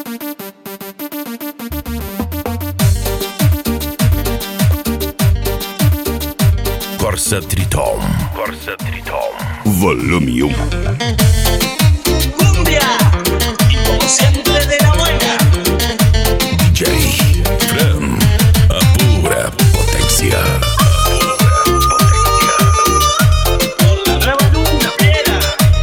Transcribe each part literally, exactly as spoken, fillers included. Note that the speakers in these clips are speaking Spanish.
Corsa Triton. Corsa Triton. Volume um. Cumbia, y como siempre de la buena. D J Fran, a pura potencia. Por la nueva luna fiera.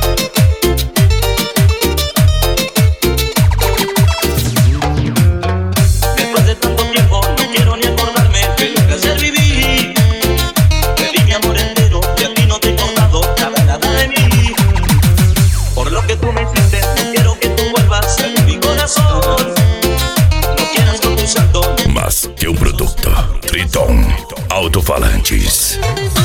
Después de tanto tiempo no quiero ni acordarme de lo que ayer viví. Te di mi amor entero y a ti no te he importado nada, nada de mí. Por lo que tú me hiciste, no quiero que tú vuelvas a mi corazón. No quieras con tu santo. Más que un producto. Triton Autofalantes.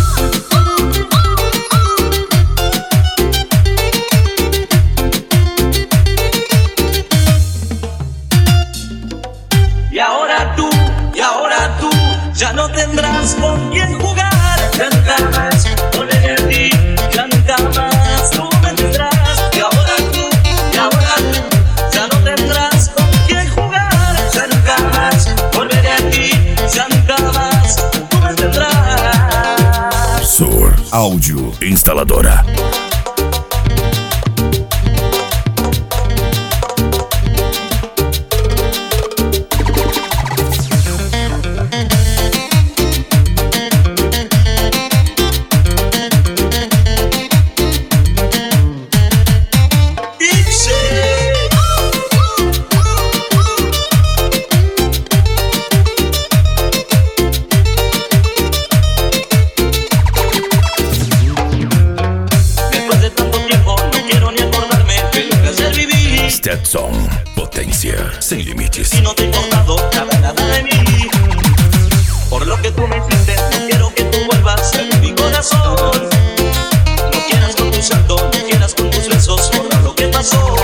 Y ahora tú, y ahora tú, ya no tendrás con quién jugar. Ya nunca más volveré a ti, ya nunca más tú me tendrás. Y ahora tú, y ahora tú, ya no tendrás con quién jugar. Ya nunca más volveré a ti, ya nunca más tú me tendrás. Sur Áudio Instaladora. Después de tanto tiempo no quiero ni acordarme de lo que ayer viví. Stetson, potência sem limites. Y no te he importado nada, nada de mí. Por lo que tú me hiciste, no quiero que tú vuelvas a mi corazón. No quieras con tu santo, no quieras con tus besos, borra lo que pasó.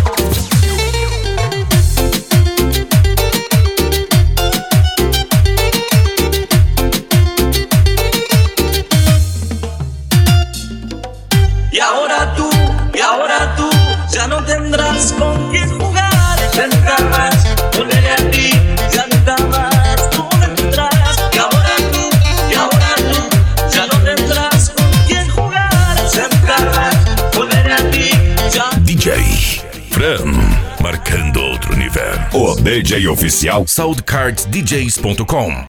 Y ahora tú, y ahora tú, ya no tendrás con quién jugar. Ya nunca más volveré a ti, ya nunca más tú me tendrás. Y ahora tú, y ahora tú, ya no tendrás con quién jugar. Ya nunca más volveré a ti, ya. D J Fran, marcando outro nível. O D J oficial soundcards d js ponto com.